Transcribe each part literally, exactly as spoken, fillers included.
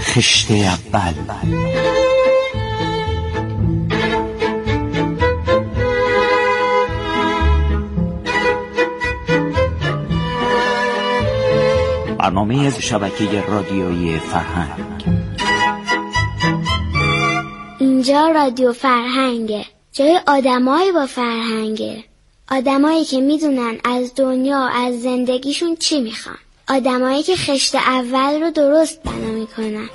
خشت اول. برنامه از شبکه رادیویی فرهنگ. اینجا رادیو فرهنگه، جای آدمایی با فرهنگه، آدمایی که میدونن از دنیا، از زندگیشون چی میخوان، آدمایی که خشت اول رو درست بنا میکنن.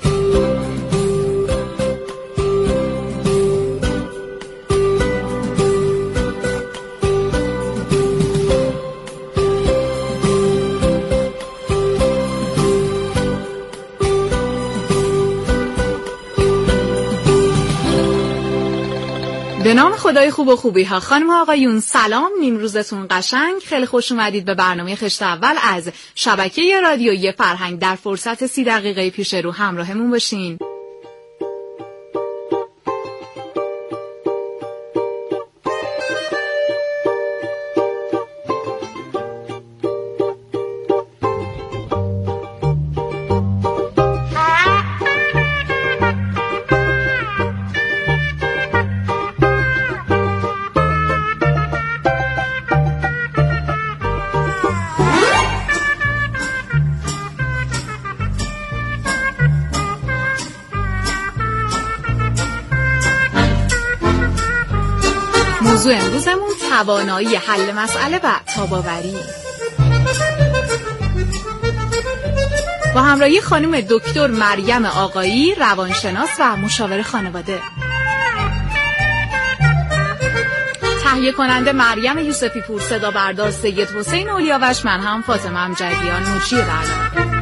به نام خدای خوب و خوبی ها. خانم ها آقایون سلام، نیم روزتون قشنگ. خیلی خوش اومدید به برنامه خشت اول از شبکه رادیویی فرهنگ. در فرصت سی دقیقه پیش رو همراهمون باشین. موضوع امروزمون توانایی حل مسئله و تاب‌آوری. با همراهی خانم دکتر مریم آقایی، روانشناس و مشاور خانواده. تهیه کننده مریم یوسفی پور، صدا بردار سید حسین اولیاوش، من هم فاطمه امجدیان، مجری برنامه.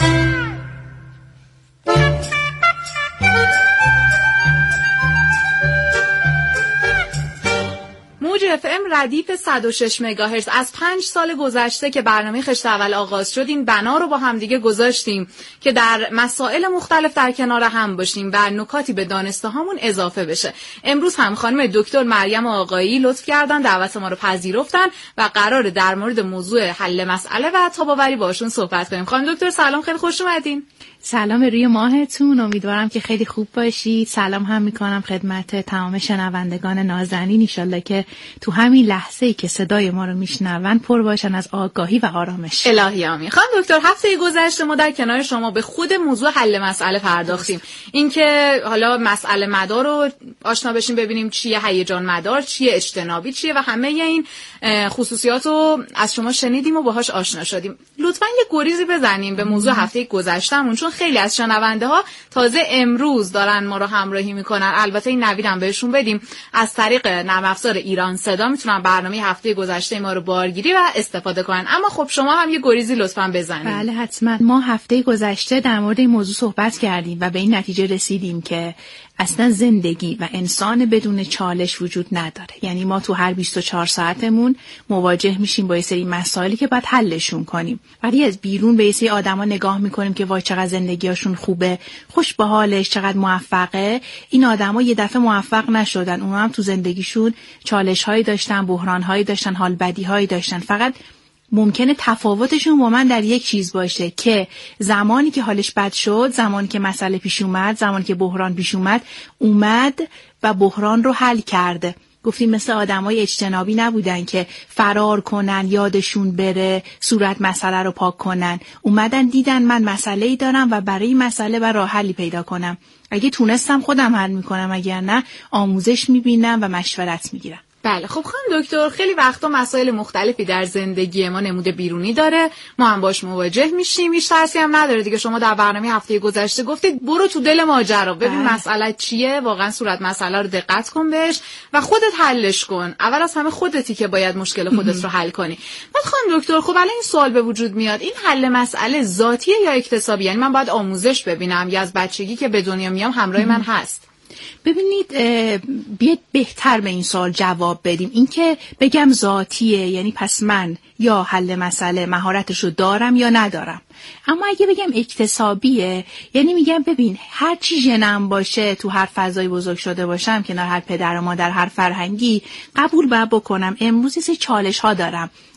موج اف ام ردیف صد و شش مگاهرتز. از پنج سال گذشته که برنامه خشت اول آغاز شد، این بنا رو با هم دیگه گذاشتیم که در مسائل مختلف در کنار هم باشیم و نکاتی به دانسته هامون اضافه بشه. امروز هم خانم دکتر مریم آقایی لطف کردن، دعوت ما رو پذیرفتن و قراره در مورد موضوع حل مسئله و تاب‌آوری باشون صحبت کنیم. خانم دکتر سلام، خیلی خوش اومدین. سلام روی ماهتون، امیدوارم که خیلی خوب باشید. سلام هم میکنم خدمت تمام شنوندگان نازنین، انشالله که تو همین لحظه‌ای که صدای ما رو میشنون پر باشن از آگاهی و آرامش. الهی آمین. خانم دکتر، هفته گذشته ما در کنار شما به خود موضوع حل مسئله پرداختیم. اینکه حالا مسئله مدار رو آشنا بشیم، ببینیم چیه هیجان مدار، چیه اجتنابی چیه و همه این خصوصیات رو از شما شنیدیم و باهاش آشنا شدیم. لطفاً یه گریزی بزنیم به موضوع هفته گذشتهمون، چون خیلی از شنونده ها تازه امروز دارن ما رو همراهی میکنن. البته این نویدم بهشون بدیم، از طریق نرم افزار ایران صدا میتونن برنامه هفته گذشته ما رو بارگیری و استفاده کنن. اما خب شما هم یه گریزی لطفاً بزنید. بله حتما. ما هفته گذشته در مورد این موضوع صحبت کردیم و به این نتیجه رسیدیم که اصلا زندگی و انسان بدون چالش وجود نداره. یعنی ما تو هر بیست و چهار ساعتمون مواجه میشیم با یه سری مسائلی که باید حلشون کنیم. ولی از بیرون به یه سری آدما نگاه میکنیم که وای چقدر زندگیاشون خوبه، خوش به حالش، چقدر موفقه. این آدما یه دفعه موفق نشدن، اونها هم تو زندگیشون چالش‌هایی داشتن، بحران‌هایی داشتن، حال بدی‌هایی داشتن. فقط ممکنه تفاوتشون با من در یک چیز باشه که زمانی که حالش بد شد، زمانی که مسئله پیش اومد، زمانی که بحران پیش اومد، اومد و بحران رو حل کرده. گفتیم مثل آدمای اجتنابی نبودن که فرار کنن، یادشون بره، صورت مسئله رو پاک کنن. اومدن دیدن من مسئله‌ای دارم و برای این مسئله باید راه حلی پیدا کنم. اگه تونستم خودم حل میکنم، اگر نه آموزش میبینم و مشورت میگیرم. بله خب خانم دکتر، خیلی وقتا مسائل مختلفی در زندگی ما نمود بیرونی داره، ما هم باش مواجه میشیم، هیچ ترسی هم نداره دیگه. شما در برنامه هفته گذشته گفتید برو تو دل ماجرا، ببین بله. مسئله چیه، واقعا صورت مسئله رو دقت کن بهش و خودت حلش کن. اول از همه خودتی که باید مشکل خودت رو حل کنی. بعد خانم دکتر، خب الان این سوال به وجود میاد، این حل مسئله ذاتیه یا اکتسابی؟ یعنی من باید آموزش ببینم یا از بچگی که به دنیا میام همراه من هست؟ ببینید بیاید بهتر به این سوال جواب بدیم. این که بگم ذاتیه یعنی پس من یا حل مسئله مهارتشو دارم یا ندارم. اما اگه بگم اکتسابیه یعنی میگم ببین هر چی ژنم باشه، تو هر فضای بزرگ شده باشم، کنار هر پدر و مادر، هر فرهنگی، قبول باید بکنم امروز یه چالش ها دارم.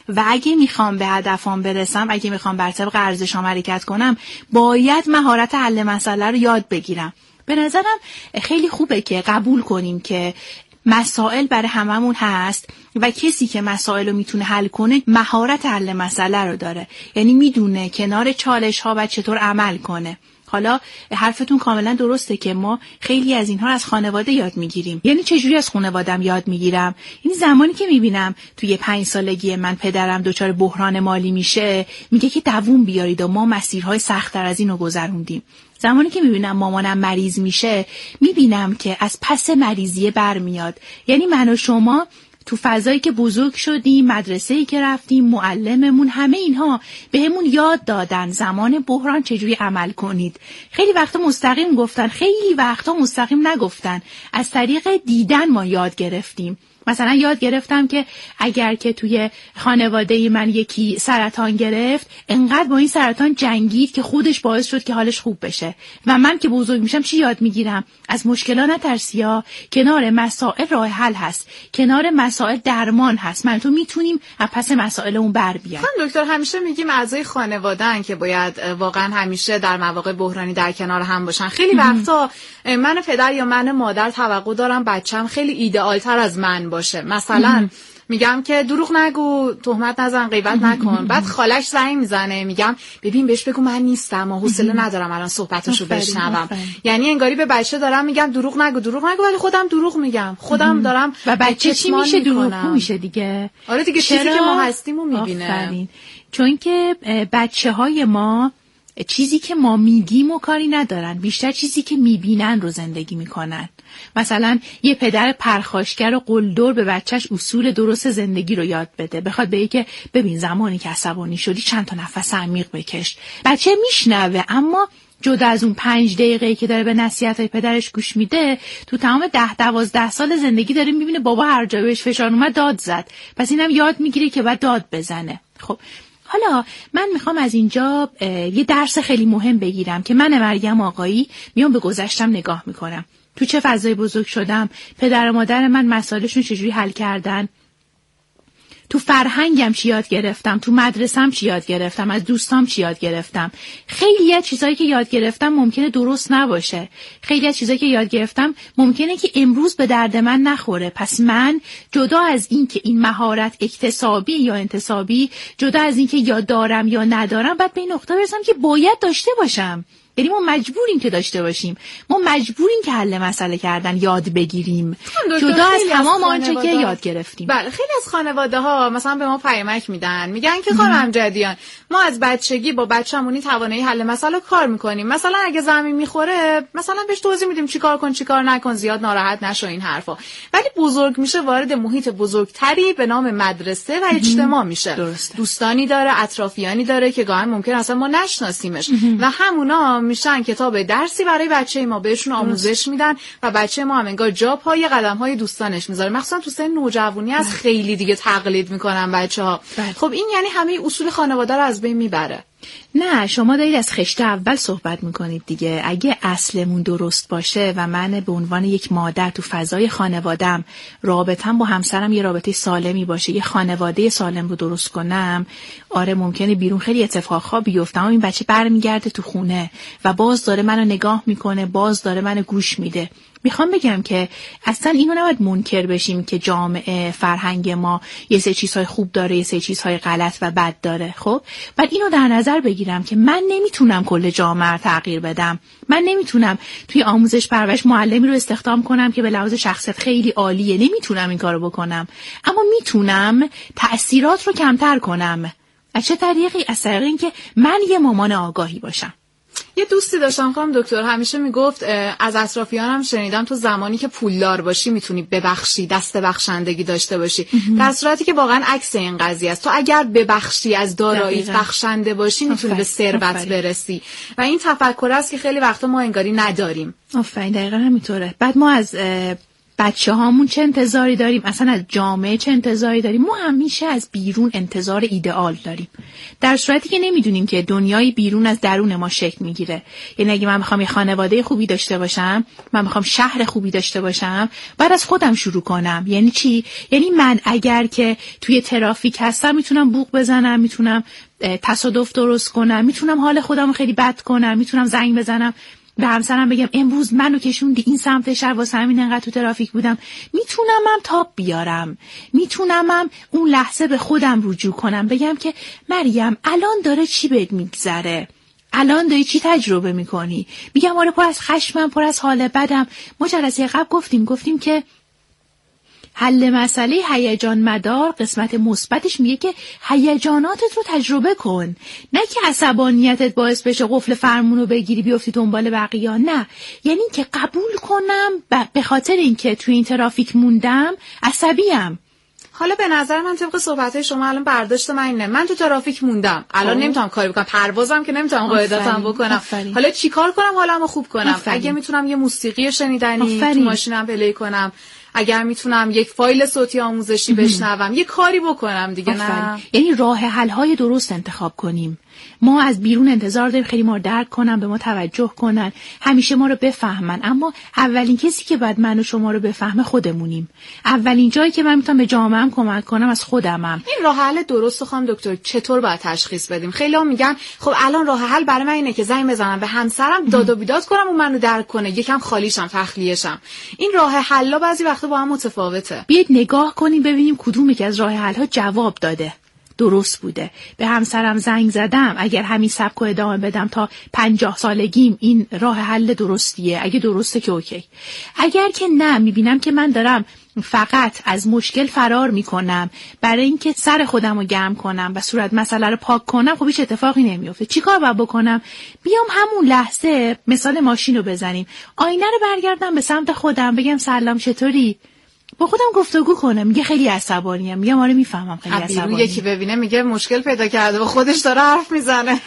و اگه میخوام به هدفم برسم، اگه میخوام بر طبق ارزشام حرکت کنم، باید مهارت حل مسئله رو یاد بگیرم. به نظرم خیلی خوبه که قبول کنیم که مسائل برای هممون هست و کسی که مسائل رو میتونه حل کنه مهارت حل مسئله رو داره، یعنی میدونه کنار چالش ها و چطور عمل کنه. حالا حرفتون کاملا درسته که ما خیلی از اینها از خانواده یاد میگیریم. یعنی چجوری از خانواده‌ام یاد میگیرم؟ یعنی زمانی که میبینم توی پنج سالگی من پدرم دچار بحران مالی میشه، میگه که دووم بیارید و ما مسیرهای سخت‌تر از اینو گذروندیم. زمانی که میبینم مامانم مریض میشه، میبینم که از پس مریضیه برمیاد. یعنی من و شما تو فضایی که بزرگ شدیم، مدرسه‌ای که رفتیم، معلممون، همه اینها بهمون یاد دادن زمان بحران چجوری عمل کنید. خیلی وقتا مستقیم گفتن، خیلی وقتا مستقیم نگفتن. از طریق دیدن ما یاد گرفتیم. مثلا یاد گرفتم که اگر که توی خانواده من یکی سرطان گرفت، انقدر با این سرطان جنگید که خودش باعث شد که حالش خوب بشه. و من که بزرگ میشم چی یاد میگیرم؟ از مشکلات نترسیا، کنار مسائل راه حل هست، کنار مسائل درمان هست. من تو میتونیم از پس مسائل اون بر بیایم. خانم دکتر، همیشه میگیم اعضای خانواده‌ان که باید واقعا همیشه در مواقع بحرانی در کنار هم باشن. خیلی وقتا من پدر یا من مادر توقع دارم بچه‌م خیلی ایدئال‌تر از من باشه. مثلا میگم که دروغ نگو، تهمت نزن، غیبت نکن. بعد خالش زنگ میزنه، میگم ببین بهش بگو من نیستم و حوصله ندارم الان صحبتشو بشنوم. یعنی انگاری به بچه دارم میگم دروغ نگو، دروغ نگو، ولی خودم دروغ میگم، خودم دارم. و بچه چی میشه؟ دروغگو میشه دیگه. آره دیگه، چیزی که ما هستیم رو میبینه. چون که بچه‌های ما چیزی که ما میگیم و کاری ندارن، بیشتر چیزی که میبینن رو زندگی میکنن. مثلا یه پدر پرخاشگر و قلدر به بچهش اصول درست زندگی رو یاد بده، بخواد بگه که ببین زمانی که عصبانی شدی چند تا نفس عمیق بکش. بچه میشنوه، اما جدا از اون پنج دقیقه‌ای که داره به نصیحت‌های پدرش گوش میده، تو تمام ده دوازده سال زندگی داره میبینه بابا هر جا بهش فشار اومد داد زد، پس اینم یاد میگیره که باید داد بزنه. خب حالا من میخوام از اینجا یه درس خیلی مهم بگیرم که من مریم آقایی میام به گذشتم نگاه میکنم. تو چه فضای بزرگ شدم، پدر و مادر من مسائلشون چجوری حل کردن، تو فرهنگم چی یاد گرفتم، تو مدرسم چی یاد گرفتم، از دوستام چی یاد گرفتم. خیلی از چیزایی که یاد گرفتم ممکنه درست نباشه، خیلی از چیزایی که یاد گرفتم ممکنه که امروز به درد من نخوره. پس من جدا از این که این مهارت اکتسابی یا انتسابی، جدا از این که یاد دارم یا ندارم، باید به این نقطه برسم که باید داشته باشم. یعنی ما مجبوریم که داشته باشیم، ما مجبوریم که حل مسئله کردن یاد بگیریم، جدا از تمام آنچه که یاد گرفتیم. بله، خیلی از خانواده ها مثلا به ما پیامک میدن، میگن که خانم جدیان ما از بچگی با بچه‌مون توانایی حل مسئله کار میکنیم. مثلا اگه زمین میخوره مثلا بهش توضیح میدیم چیکار کن چیکار نکن، زیاد ناراحت نشو، این حرفا. ولی بزرگ میشه، وارد محیط بزرگتری به نام مدرسه و اجتماع میشه. درسته. دوستانی داره، اطرافیانی داره که گاهی ممکن اصلا ما نشناسیمش و همونا میشن کتاب درسی برای بچه ما، بهشون آموزش میدن و بچه ما هم انگار جا پای قدم های دوستانش میذاره. مخصوصا تو سن نوجوانی از خیلی دیگه تقلید میکنن بچه‌ها. خب این یعنی همه اصول خانواده رو از بین میبره. نه، شما دارید از خشت اول صحبت میکنید دیگه. اگه اصلمون درست باشه و من به عنوان یک مادر تو فضای خانوادم رابطم با همسرم یه رابطه سالمی باشه، یه خانواده سالم رو درست کنم، آره ممکنه بیرون خیلی اتفاقها بیفته، اما این بچه برمیگرده تو خونه و باز داره منو نگاه میکنه، باز داره منو گوش میده. میخوام بگم که اصلا اینو نباید منکر بشیم که جامعه، فرهنگ ما یه سری چیزهای خوب داره، یه سری چیزهای غلط و بد داره. خب بعد اینو در نظر بگیرم که من نمیتونم کل جامعه رو تغییر بدم. من نمیتونم توی آموزش پرورش معلمی رو استخدام کنم که به لحاظ شخصیت خیلی عالیه، نمیتونم این کارو بکنم، اما میتونم تأثیرات رو کمتر کنم. از چه طریقی؟ از طریق اینکه من یه مامان آگاهی باشم. یه دوستی داشتم خانم دکتر، همیشه میگفت از اطرافیانم شنیدم تو زمانی که پولدار باشی میتونی ببخشی، دست بخشندگی داشته باشی، در صورتی که واقعا عکس این قضیه است. تو اگر ببخشی، از داراییت بخشنده باشی، میتونی به ثروت برسی و این تفکر است که خیلی وقتا ما انگاری نداریم. آفرین، دقیقاً همینطوره. بعد ما از بچه هامون چه انتظاری داریم، اصلا از جامعه چه انتظاری داریم. ما همیشه از بیرون انتظار ایدئال داریم، در صورتی که نمیدونیم که دنیای بیرون از درون ما شکل میگیره. یعنی اگه من میخوام یه خانواده خوبی داشته باشم، من میخوام شهر خوبی داشته باشم، بعد از خودم شروع کنم. یعنی چی؟ یعنی من اگر که توی ترافیک هستم میتونم بوق بزنم، میتونم تصادف درست کنم، میتونم حال خودم رو خیلی بد کنم، میتونم زنگ بزنم به همسرم بگم امروز منو کشوندی این سمت شهر واسه همین انقدر تو ترافیک بودم. میتونم هم تاپ بیارم، میتونم هم اون لحظه به خودم رجوع کنم، بگم که مریم الان داره چی بهت میگذره، الان داری چی تجربه میکنی. میگم آره پر از خشمم، پر از حال بدم. ما جلسه قبل گفتیم گفتیم که حل مسئله هیجان مدار قسمت مثبتش میگه که هیجاناتت رو تجربه کن، نه که عصبانیتت باعث بشه قفل فرمون رو بگیری بیفتی دنبال بقیه. نه، یعنی که قبول کنم به خاطر اینکه توی این ترافیک موندم عصبیم. حالا به نظر من طبق صحبت‌های شما الان برداشت من اینه، من تو ترافیک موندم، الان نمیتونم کاری بکنم، پروازم که نمیتونم قاعدتاً بکنم. آفرین. حالا چیکار کنم حالمو خوب کنم؟ آفرین. اگه میتونم یه موسیقی شنیدنی تو ماشینم پلی کنم، اگر میتونم یک فایل صوتی آموزشی بشنوم، یه کاری بکنم دیگه. نه، یعنی راه حل های درست انتخاب کنیم. ما از بیرون انتظار داریم خیلی ما رو درک کنن، به ما توجه کنن، همیشه ما رو بفهمن، اما اولین کسی که بعد من و شما رو بفهمه خودمونیم. اولین جایی که من میتونم به جامعه‌ام کمک کنم از خودمم. این راه حل درست رو خانم دکتر چطور باید تشخیص بدیم؟ خیلی‌ها میگن خب الان راه حل برای من اینه که زنگ بزنم به همسرم، داد و بیداد کنم اون منو درک کنه، یکم خالیشم، تخلیه‌شم. این راه حل‌ها بعضی وقتا با هم متفاوته. بیاید نگاه کنیم ببینیم کدومی که از راه حل‌ها جواب داده، درست بوده. به همسرم زنگ زدم، اگر همین سبک رو ادامه بدم تا پنجاه سالگیم این راه حل درستیه. اگه درسته که اوکی. اگر که نه، میبینم که من دارم فقط از مشکل فرار میکنم برای اینکه سر خودم رو گرم کنم و صورت مسئله رو پاک کنم، خب هیچ اتفاقی نمیفته. چیکار باید بکنم؟ بیام همون لحظه مثال ماشین رو بزنیم، آینه رو برگردم به سمت خودم، بگم سلام چطوری؟ با خودم گفتگو کنم. میگه خیلی عصبانیم، میگم آره میفهمم خیلی عصبانیم. یکی ببینه میگه مشکل پیدا کرده و خودش داره حرف میزنه.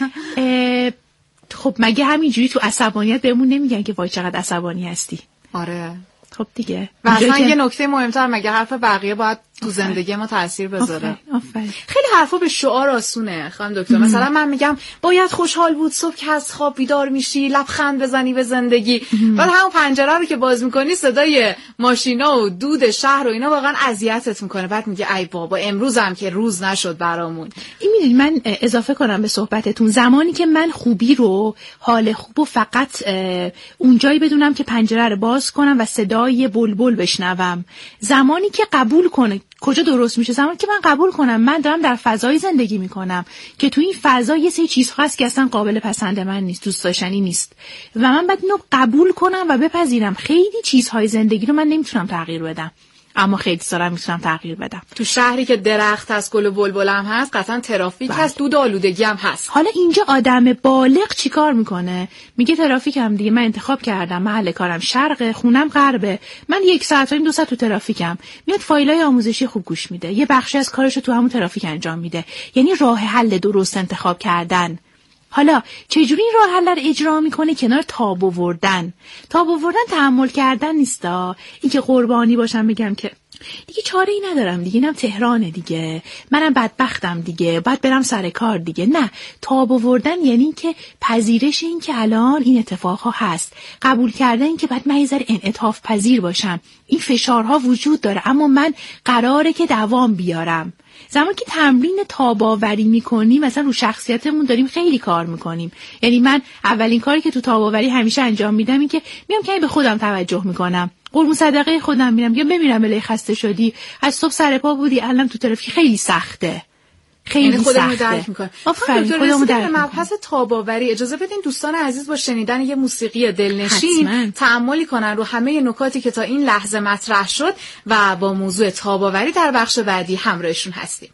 خب مگه همینجوری تو عصبانیت بهمون نمیگن که وای چقدر عصبانی هستی؟ آره خب دیگه. و اصلا یه نکته مهمتر، مگه حرف بقیه باید تو زندگی ما تاثیر بذاره؟ آفرین. خیلی حرفا به شعار آسونه خانم دکتر. مثلا من میگم باید خوشحال بود، صبح که از خواب بیدار میشی لبخند بزنی به زندگی. بعد همون پنجره رو که باز میکنی صدای ماشینا و دود شهر و اینا واقعا اذیتت میکنه. بعد میگه ای بابا امروزم که روز نشد برامون. این میدونی من اضافه کنم به صحبتتون، زمانی که من خوبی رو، حال خوب رو فقط اونجایی بدونم که پنجره رو باز کنم و صدای بلبل بشنوم، زمانی که قبول کنه کجا درست میشه، زمانی که من قبول کنم من دارم در فضای زندگی میکنم که تو این فضا یه سری چیزها هست که اصلا قابل پسند من نیست، دوست داشتنی نیست، و من باید اینو قبول کنم و بپذیرم. خیلی چیزهای زندگی رو من نمیتونم تغییر بدم، اما خیلی سالم میتونم تغییر بدم. تو شهری که درخت هست، گل و بلبل هم هست، قطعا ترافیک بله. هست، دود و آلودگی هم هست. حالا اینجا آدم بالغ چیکار میکنه؟ میگه ترافیکم دیگه، من انتخاب کردم، محل کارم شرقه، خونم غربه، من یک ساعت و نیم دو ساعت تو ترافیکم. میاد فایلای آموزشی خوب گوش میده، یه بخشی از کارشو تو همون ترافیک انجام میده. یعنی راه حل درست انتخاب کردن. حالا چجوری این راه حل رو اجرا میکنه؟ کنار تاب آوردن. تاب آوردن تحمل کردن نیستا، اینکه قربانی باشم بگم که دیگه چاره ای ندارم دیگه، اینم تهرانه دیگه، منم بدبختم دیگه، باید برم سر کار دیگه. نه، تاب آوردن یعنی که پذیرش این که الان این اتفاقها هست، قبول کردن این که بعد من یه ذره انعطاف پذیر باشم، این فشارها وجود داره اما من قراره که دوام بیارم. زمانی که تمرین تاباوری میکنیم، مثلا رو شخصیتمون داریم خیلی کار میکنیم. یعنی من اولین کاری که تو تاباوری همیشه انجام میدم این که میام که به خودم توجه میکنم، قربون صدقه خودم میرم، یا ببینم الی خسته شدی، از صبح سر پا بودی، الان تو ترافیک خیلی سخته، خیلی یعنی خودمون سخته. درک میکنه. آفرین، دکتر خودمون رسیدیم درک به مبحث تاباوری. اجازه بدین دوستان عزیز با شنیدن یه موسیقی دلنشین تأملی کنن رو همه نکاتی که تا این لحظه مطرح شد و با موضوع تاباوری در بخش بعدی همراهشون هستیم.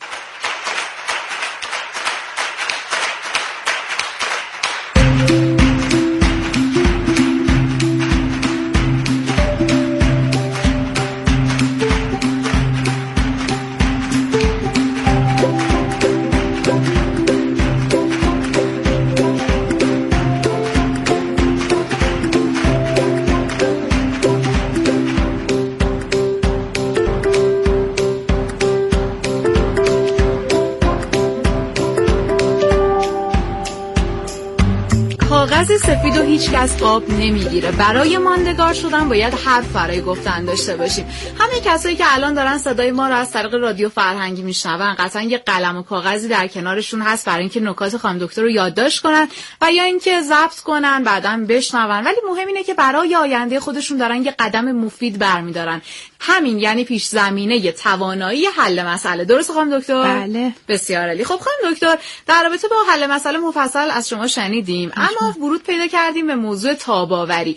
کاغذ سفید و هیچ کس قاب نمیگیره. برای ماندگار شدن باید حرف برای گفتن داشته باشیم. همه کسایی که الان دارن صدای ما رو از طریق رادیو فرهنگی میشنون قطعا یه قلم و کاغذی در کنارشون هست برای اینکه نکات خانم دکتر رو یادداشت کنن و یا اینکه ضبط کنن بعداً بشنون. ولی مهم اینه که برای آینده خودشون دارن یه قدم مفید برمی‌دارن. همین یعنی پیش زمینه توانایی حل مسئله. درست خانم دکتر؟ بله. بسیار عالی. خب خانم دکتر، در رابطه با حل مسئله مفصل از شما شنیدیم، اما ورود پیدا کردیم به موضوع تاب‌آوری.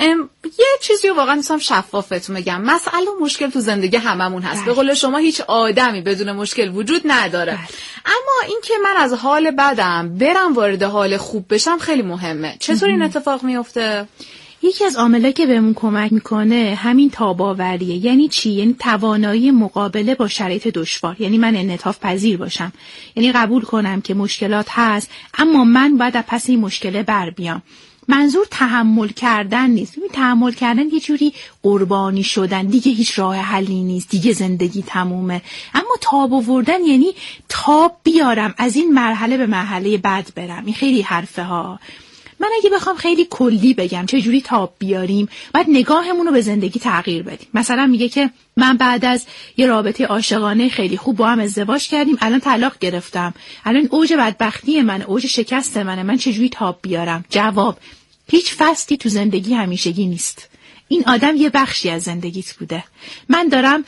یه چیزی رو واقعا می‌خوام شفافتون بگم. مسئله و مشکل تو زندگی هممون هست. به قول شما هیچ آدمی بدون مشکل وجود نداره. بله. اما این که من از حال بدم برم وارد حال خوب بشم خیلی مهمه. چطور این اتفاق میفته؟ یکی از عاملایی که بهمون کمک میکنه همین تاب‌آوریه. یعنی چی؟ یعنی توانایی مقابله با شرایط دشوار. یعنی من انعطاف پذیر باشم. یعنی قبول کنم که مشکلات هست، اما من باید از پس این مشکل بر بیام. منظور تحمل کردن نیست. ببین تحمل کردن یه جوری قربانی شدن، دیگه هیچ راه حلی نیست، دیگه زندگی تمومه. اما تاب آوردن یعنی تاب بیارم، از این مرحله به مرحله بعد برم. این خیلی حرفه ها. من اگه بخوام خیلی کلی بگم چه جوری تاب بیاریم، باید نگاهمون رو به زندگی تغییر بدیم. مثلا میگه که من بعد از یه رابطه عاشقانه خیلی خوب با هم ازدواج کردیم، الان طلاق گرفتم، الان اوج بدبختی من، اوج شکست منه، من چه جوری تاب بیارم؟ جواب: هیچ فصلی تو زندگی همیشگی نیست. این آدم یه بخشی از زندگیت بوده. من دارم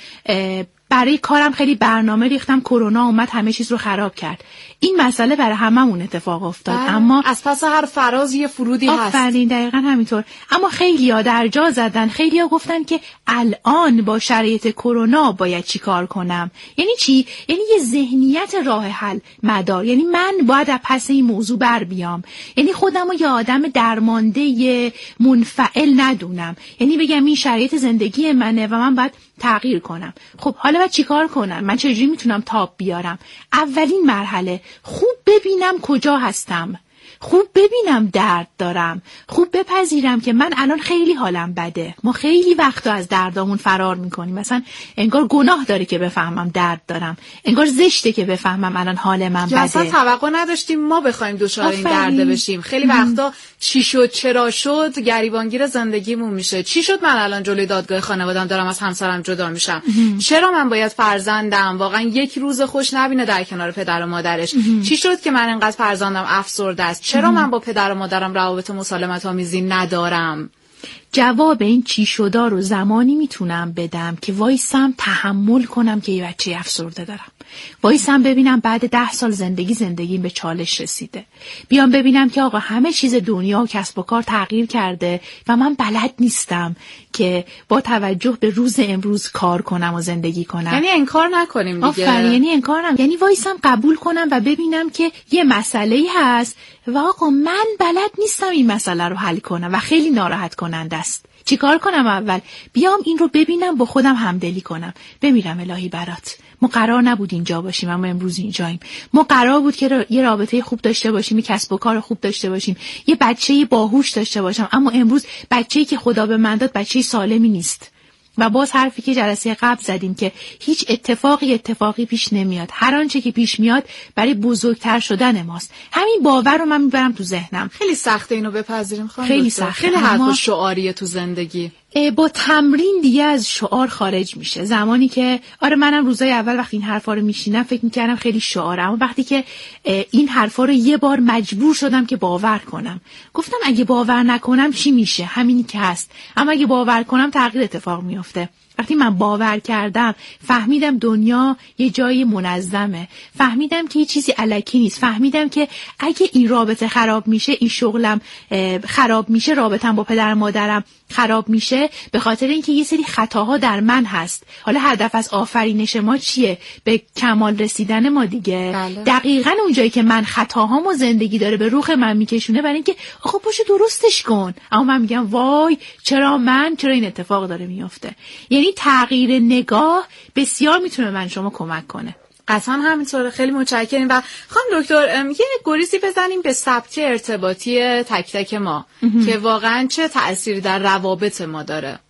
برای کارم خیلی برنامه ریختم، کرونا اومد همه چیز رو خراب کرد. این مسئله برای هممون اتفاق افتاد. بله. اما از پس هر فرازی فرودی هست. آفرین، دقیقاً همینطور. اما خیلی‌ها در جا زدن، خیلی‌ها گفتن که الان با شرایط کرونا باید چی کار کنم. یعنی چی؟ یعنی یه ذهنیت راه حل مدار. یعنی من باید از پس این موضوع بر بیام. یعنی خودم رو یه آدم درمانده، یه منفعل ندونم. یعنی بگم این شرایط زندگی منه و من باید تغییر کنم. خب حالا باید چیکار کنم؟ من چجوری میتونم تاب بیارم؟ اولین مرحله خوب ببینم کجا هستم، خوب ببینم درد دارم، خوب بپذیرم که من الان خیلی حالم بده. ما خیلی وقتا از دردامون فرار میکنیم. مثلا انگار گناه داره که بفهمم درد دارم، انگار زشته که بفهمم الان حال من بده. اصلا توقع نداشتیم ما بخوایم دچار این درد بشیم. خیلی وقتا چی شد چرا شد گریبانگیر زندگیمون میشه. چی شد من الان جلوی دادگاه خانواده‌ام دارم از همسرم جدا میشم؟ چرا من باید فرزندم واقعا یک روز خوش نبینه در کنار پدر و مادرش؟ چی شد که من انقدر فرزندم افسرده است؟ چرا من با پدر و مادرم روابط مسالمت آمیزی ندارم؟ جواب این چی شدا رو زمانی میتونم بدم که وایسم تحمل کنم که یه بچه افسرده دارم. وایسم ببینم بعد ده سال زندگی زندگیم به چالش رسیده. بیام ببینم که آقا همه چیز دنیا و کسب و کار تغییر کرده و من بلد نیستم که با توجه به روز امروز کار کنم و زندگی کنم. یعنی انکار نکنیم دیگه. آفرین، یعنی انکار نکنم. یعنی وایسم قبول کنم و ببینم که یه مسئله‌ای هست و آقا من بلد نیستم این مسئله رو حل کنم و خیلی ناراحت کننده است. چیکار کنم؟ اول بیام این رو ببینم، با خودم همدلی کنم. بمیرم الهی برات. ما قرار نبود اینجا باشیم اما امروز اینجاییم. ما قرار بود که یه رابطه خوب داشته باشیم، یه کسب و کار خوب داشته باشیم، یه بچه باهوش داشته باشم، اما امروز بچه‌ای که خدا به من داد بچه سالمی نیست. و باز حرفی که جلسه قبل زدیم که هیچ اتفاقی اتفاقی پیش نمیاد. هر آنچه که پیش میاد برای بزرگتر شدن ماست. همین باور رو من میبرم تو ذهنم. خیلی سخته اینو بپذیریم خانم. خیلی سخته. خیلی حرف شعاریه تو زندگی. با تمرین دیگه از شعار خارج میشه. زمانی که آره منم روزای اول وقتی این حرفا رو میشینم فکر میکردم خیلی شعاره، اما وقتی که این حرفا رو یه بار مجبور شدم که باور کنم، گفتم اگه باور نکنم چی میشه؟ همینی که هست. اما اگه باور کنم تغییر اتفاق میفته. وقتی من باور کردم فهمیدم دنیا یه جای منظمه، فهمیدم که یه چیزی الکی نیست، فهمیدم که اگه این رابطه خراب میشه، این شغلم خراب میشه، رابطم با پدر مادرم خراب میشه، به خاطر اینکه یه سری خطاها در من هست. حالا هدف از آفرینش ما چیه؟ به کمال رسیدن ما دیگه. بله. دقیقاً اونجایی که من خطاهامو زندگی داره به روخ من میکشونه، برای اینکه آخه پاشو درستش کن. اما من میگم وای چرا من، چرا این اتفاق داره میفته. یعنی تغییر نگاه بسیار میتونه من شما کمک کنه. قطعا همینطوره. خیلی متشکریم. و خانم دکتر یه گریزی بزنیم به ثبت ارتباطی تک تک ما که واقعا چه تأثیری در روابط ما داره.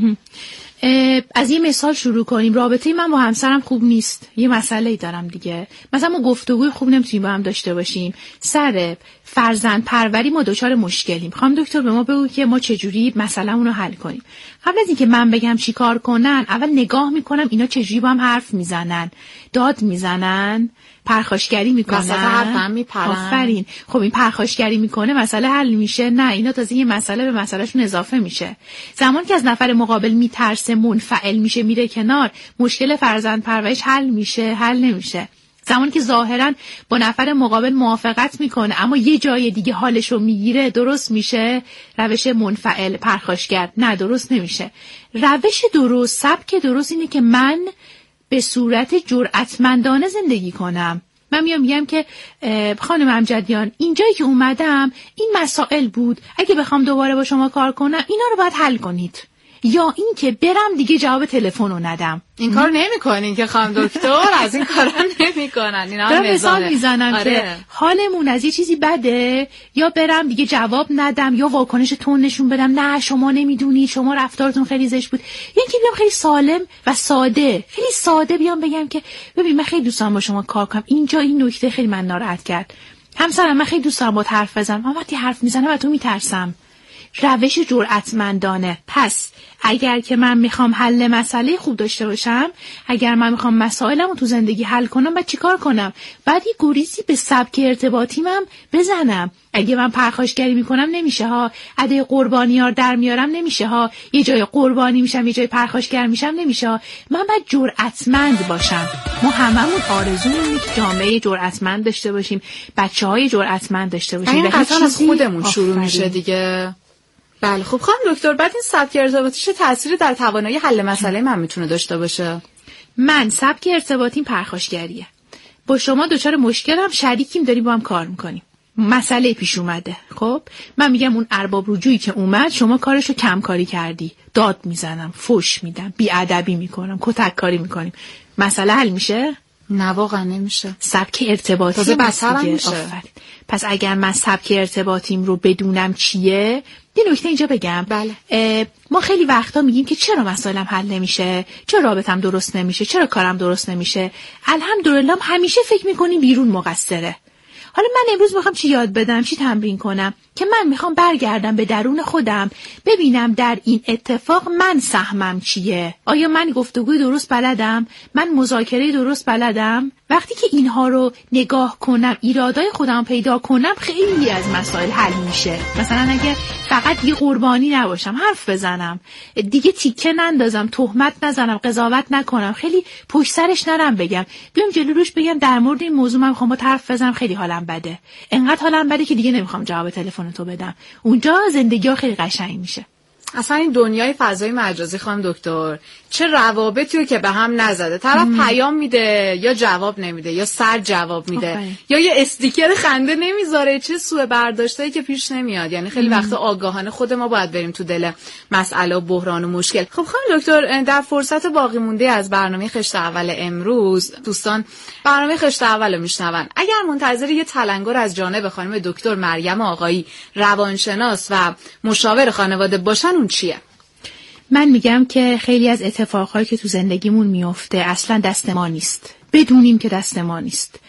از یه مثال شروع کنیم. رابطه من با همسرم خوب نیست، یه مسئله‌ای دارم دیگه. مثلا ما گفتگوی خوب نمیتونیم با هم داشته باشیم سر فرزند پروری ما دچار مشکلیم. خانم دکتر به ما بگو که ما چجوری مسئله اون رو حل کنیم. قبل از اینکه من بگم چی کار کنن، اول نگاه میکنم اینا چجوری با هم حرف میزنن، داد میزنن، پرخاشگری میکنن. وسط حرفم میپرن. آفرین. خب این پرخاشگری میکنه مسئله حل میشه؟ نه، اینا تازه یه مسئله به مسئلهشون اضافه میشه. زمان که از نفر مقابل میترسه، منفعل میشه، میره کنار، مشکل فرزند پرورش حل میشه؟ حل نمیشه. زمانی که ظاهرا با نفر مقابل موافقت میکنه اما یه جای دیگه حالشو میگیره، درست میشه؟ روش منفعل پرخاشگر؟ نه، درست نمیشه. روش درست، سبک درست اینه که من به صورت جرأتمندانه زندگی کنم. من میام میگم که خانم امجدیان اینجایی که اومدم این مسائل بود، اگه بخوام دوباره با شما کار کنم اینا رو باید حل کنید، یا این که برم دیگه جواب تلفن رو ندم. این کار نمی‌کنین که خانم دکتر، از این کارا نمی‌کنن. اینا دارم مثال میزنم. آره. که حالمون از یه چیزی بده، یا برم دیگه جواب ندم، یا واکنش تون نشون بدم نه شما نمیدونی، شما رفتارتون خیلی زشت بود. یعنی که بیام خیلی سالم و ساده، خیلی ساده بیام بگم که ببین من خیلی دوست دارم با شما کار کنم، اینجا این نکته خیلی من ناراحت کرد. همسرم من خیلی دوست دارم باهات حرف بزنم، من وقتی حرف میزنم از تو میترسم. روش جرأتمندانه. پس اگر که من میخوام حل مسئله خوب داشته باشم، اگر من میخوام مسائلمو تو زندگی حل کنم، بعد چیکار کنم؟ بعد یه گریزی به سبک ارتباطیمم بزنم. اگه من پرخاشگری میکنم نمیشه ها، ادای قربانیار در میارم نمیشه ها، یه جای قربانی میشم یه جای پرخاشگر میشم نمیشه ها. من باید جرأتمند باشم. ما هممون آرزومون اینه که جامعه جرأتمند داشته باشیم، بچه‌های جرأتمند داشته باشیم. این قطعا از خودمون شروع میشه دیگه. بله. خب خانم دکتر، بعد این سبک ارتباطی چه تأثیری در توانایی حل مسئله من میتونه داشته باشه؟ من سبک ارتباطیم پرخاشگریه. با شما دچار مشکلم، شریکیم، داریم با هم کار میکنیم، مسئله پیش اومده. خب من میگم اون ارباب رجوعی که اومد شما کارشو کم کاری کردی، داد میزنم، فحش میدم، بیادبی میکنم، کتک کاری میکنیم، مسئله حل میشه؟ نه واقعا نمیشه. سبک ارتباطی تازه بدتر میشه. پس اگر من سبک ارتباطیم رو بدونم چیه، یه نکته اینجا بگم. بله. ما خیلی وقتا میگیم که چرا مسائلم حل نمیشه، چرا رابطم درست نمیشه، چرا کارم درست نمیشه. الحمدلله همیشه فکر میکنیم بیرون مقصره. حالا من امروز میخوام چی یاد بدم، چی تمرین کنم که من میخوام برگردم به درون خودم، ببینم در این اتفاق من سهمم چیه. آیا من گفتگوی درست بلدم؟ من مذاکره درست بلدم؟ وقتی که اینها رو نگاه کنم، ایرادای خودم پیدا کنم، خیلی از مسائل حل میشه. مثلا اگه فقط یه قربانی نباشم، حرف بزنم، دیگه تیکه نندازم، تهمت نزنم، قضاوت نکنم، خیلی پشت سرش نرم بگم، بیام جلو روش بگم در مورد این موضوع من میخوام با حرف بزنم، خیلی حالم بده، انقدر حالم بده که دیگه نمیخوام جواب تلفن تو بدم. اونجا زندگی ها خیلی قشنگ میشه. اصلا این دنیای فضای مجازی خانم دکتر چه روابطی رو که به هم نزده، طرف مم. پیام میده یا جواب نمیده یا سر جواب میده آفای. یا یه استیکر خنده نمیذاره، چه سوء برداشتایی که پیش نمیاد. یعنی خیلی وقت آگاهانه خود ما باید بریم تو دل مسئله و بحران و مشکل. خب خانم دکتر، در فرصت باقی مونده از برنامه خشت اول امروز دوستان برنامه خشت اول رو میشنون، اگر منتظر یه تلنگر از جانب خانم دکتر مریم آقایی، روانشناس و مشاور خانواده باشن، اون چیه؟ من میگم که خیلی از اتفاقهایی که تو زندگیمون میفته اصلا دست ما نیست، بدونیم که دست ما نیست.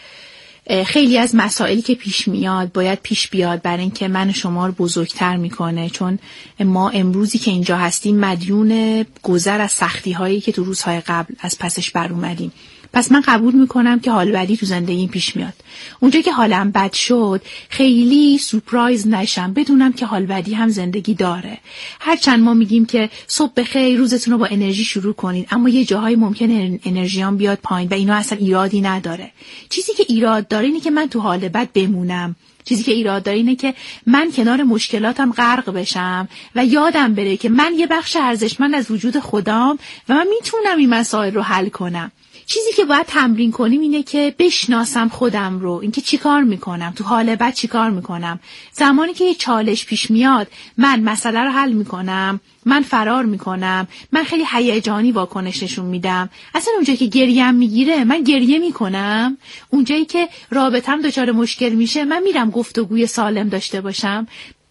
خیلی از مسائلی که پیش میاد باید پیش بیاد برای اینکه من شما رو بزرگتر میکنه، چون ما امروزی که اینجا هستیم مدیون گذر از سختی هایی که تو روزهای قبل از پسش بر اومدیم. پس من قبول میکنم که حال بدی تو زندگی پیش میاد. اونجا که حالم بد شد خیلی سورپرایز نشم، بدونم که حال بدی هم زندگی داره. هرچند ما میگیم که صبح بخیر، روزتون رو با انرژی شروع کنین، اما یه جاهای ممکنه انرژیام بیاد پایین و اینا اصلا ایرادی نداره. چیزی که ایراد داره اینه که من تو حال بد بمونم. چیزی که ایراد داره اینه که من کنار مشکلاتم غرق بشم و یادم بره که من یه بخش ارزشمند از وجود خودم و من میتونم این مسائل رو حل کنم. چیزی که باید تمرین کنیم اینه که بشناسم خودم رو، اینکه چی کار میکنم، تو حال بد چی کار میکنم. زمانی که یه چالش پیش میاد من مسئله رو حل میکنم، من فرار میکنم، من خیلی هیجانی واکنش نشون میدم. اصلا اونجایی که گریم میگیره من گریه میکنم، اونجایی که رابطم دچار مشکل میشه من میرم گفتگوی سالم داشته باشم.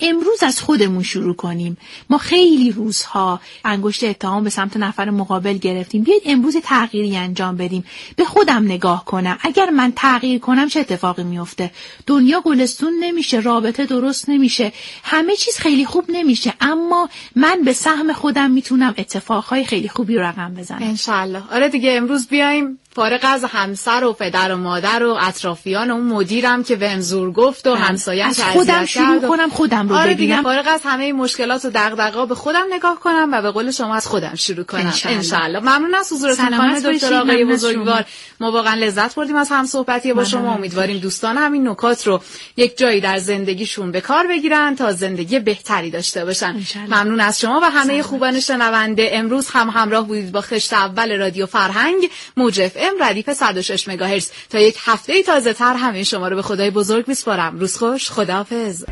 امروز از خودمون شروع کنیم. ما خیلی روزها انگشت اتهام به سمت نفر مقابل گرفتیم. بیاید امروز تغییری انجام بدیم. به خودم نگاه کنم. اگر من تغییر کنم چه اتفاقی میفته؟ دنیا گلستون نمیشه، رابطه درست نمیشه، همه چیز خیلی خوب نمیشه، اما من به سهم خودم میتونم اتفاقهای خیلی خوبی رو رقم بزنم. انشالله. آره دیگه، امروز بیایم فارغ از همسر و پدر و مادر و اطرافیان و اون مدیرم که بهم زور گفت و همسایم از خودم شروع کنم، خودم رو آره ببینم. دیگه، فارغ از همه مشکلات و دغدغه‌ها به خودم نگاه کنم و به قول شما از خودم شروع کنم. انشالله. ممنون از حضورتون خانم دکتر آقای بزرگوار. ما واقعا لذت بردیم از همصحبتی با شما. امیدواریم دوستان همین نکات رو یک جایی در زندگیشون به کار بگیرن تا زندگی بهتری داشته باشن. ممنون از شما و همه خوبان شنونده. امروز هم همراه بودید با خشت اول رادیو فرهنگ موج اف ام ردیف صد و شش مگاهرتز. تا یک هفته تازه تر همه شما رو به خدای بزرگ میسپارم. روز خوش، خداحافظ.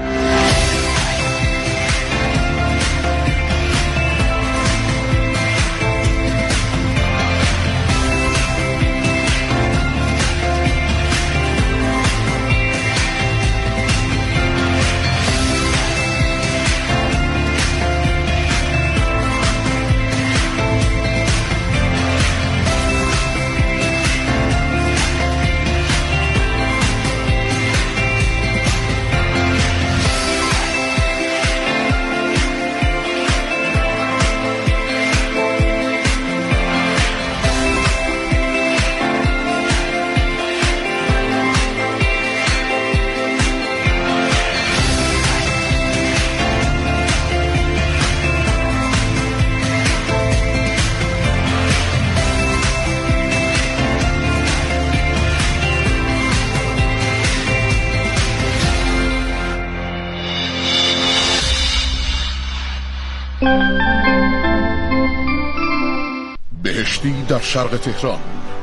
بهشتی در شرق تهران،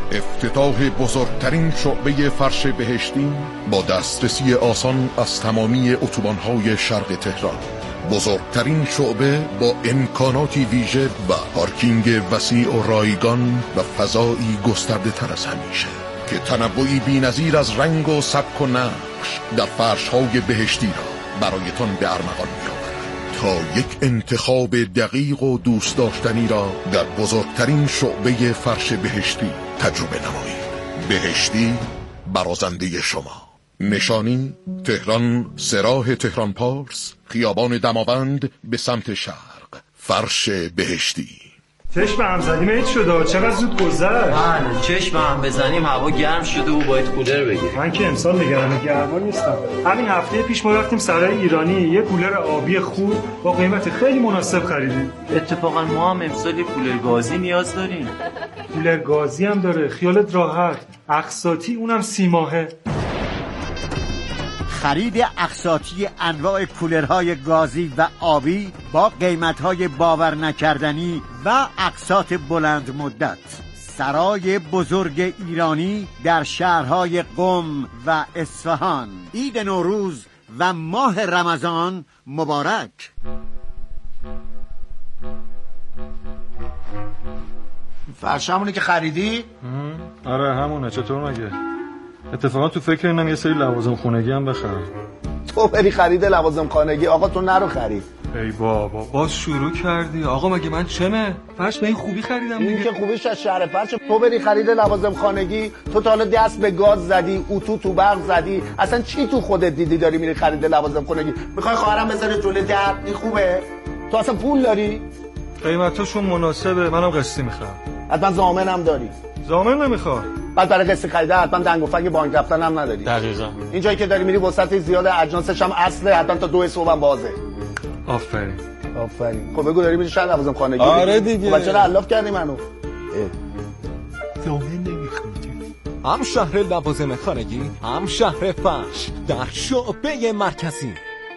افتتاح بزرگترین شعبه فرش بهشتی با دسترسی آسان از تمامی اتوبان‌های شرق تهران. بزرگترین شعبه با امکاناتی ویژه و پارکینگ وسیع و رایگان و فضایی گسترده تر از همیشه که تنوعی بی‌نظیر از رنگ و سبک و نقش در فرش‌های بهشتی را برایتان به ارمغان می‌آورد تا یک انتخاب دقیق و دوست داشتنی را در بزرگترین شعبه فرش بهشتی تجربه نمایید. بهشتی، برازنده شما. نشانی تهران، سراح تهران پارس، خیابان دماوند به سمت شرق. فرش بهشتی. چشم هم زدیم عید شده، چقدر زود گذشت. من چشم هم بزنیم هوا گرم شده و باید کولر بگیریم. من که امسال نگران گرما نیستم. همین هفته پیش ما رفتیم سرای ایرانی یه کولر آبی خوب با قیمت خیلی مناسب خریدیم. اتفاقا ما هم امسال کولر گازی نیاز داریم. کولر گازی هم داره، خیالت راحت. اقساطی، اونم سی ماهه. خرید اقساطی انواع کولرهای گازی و آبی با قیمت‌های باور نکردنی و اقساط بلند مدت. سرای بزرگ ایرانی در شهرهای قم و اصفهان. عید نوروز و ماه رمضان مبارک. فرش همونه که خریدی؟ آره همونه. چطور مگه؟ اتفاقا تو فکر اینم یه سری لوازم خونگی هم بخرم. تو بری خرید لوازم خانگی، آقا تو نرو خرید. ای بابا باز شروع کردی. آقا مگه من چمه؟ فرش به این خوبی خریدم دیگه. این که خوبیش از شهر فرش. تو بری خرید لوازم خانگی، تو تا حالا دست به گاز زدی، اتو تو برق زدی، اصلا چی تو خودت دیدی داری میری خرید لوازم خانگی؟ میخوای خواهرم بذاره جلوی در؟ این خوبه؟ تو اصلا پول داری؟ قیمتاشون مناسبه، منم قسطی میخوام. حتما ضامنم داری؟ ضامن نمیخوام. بعد برای قسط خریده حتما دنگ و فنگ بانک رفتن هم نداری. دقیقاً. این جایی که داری میری وسط زیاد اجناسش هم اصله، حتما تا دو صبح هم بازه. آفرین. آفرین. خب بگو داری میری شهر لوازم خانگی؟ آره دیگه. خب چرا الاف کردی منو؟ ضامن نمیخوام. هم شهر لوازم خانگی، هم شهر فرش در شعبه مرکزی.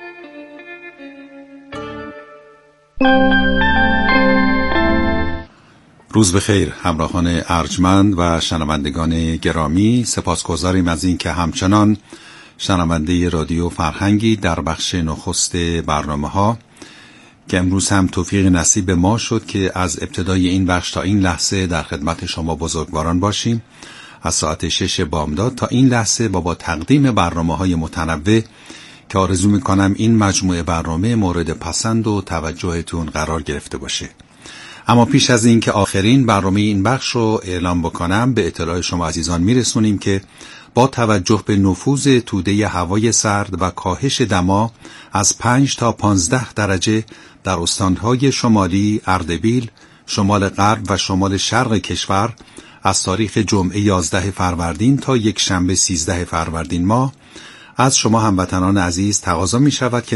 روز بخیر همراهان ارجمند و شنوندگان گرامی، سپاسگزاریم از این که همچنان شنونده رادیو فرهنگی در بخش نخست برنامه ها که امروز هم توفیق نصیب ما شد که از ابتدای این بخش تا این لحظه در خدمت شما بزرگواران باشیم. از ساعت شش بامداد تا این لحظه با با تقدیم برنامه های متنوع که آرزو میکنم این مجموعه برنامه مورد پسند و توجهتون قرار گرفته باشه. اما پیش از این که آخرین برنامه این بخش رو اعلام بکنم، به اطلاع شما عزیزان میرسونیم که با توجه به نفوذ توده هوای سرد و کاهش دما از پنج تا پانزده درجه در استانهای شمالی، اردبیل، شمال غرب و شمال شرق کشور از تاریخ جمعه یازده فروردین تا یک شنبه سیزده فروردین ماه از شما هموطنان عزیز تقاضا می شود که